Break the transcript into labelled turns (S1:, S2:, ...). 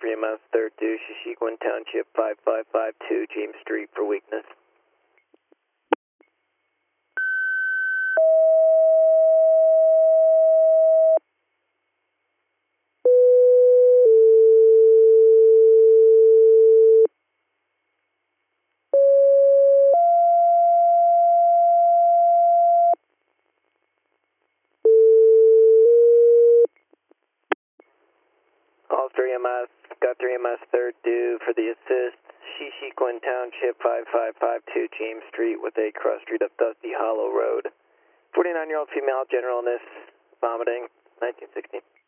S1: 3MS, third due, Shishikwan Township, 5552, James Street for weakness. All 3MS, got 3MS, third due for the assist, Shishikwan Township, 5552, James Street with a cross street up Dusty Hollow Road. 49-year-old female, general illness, vomiting, 1916.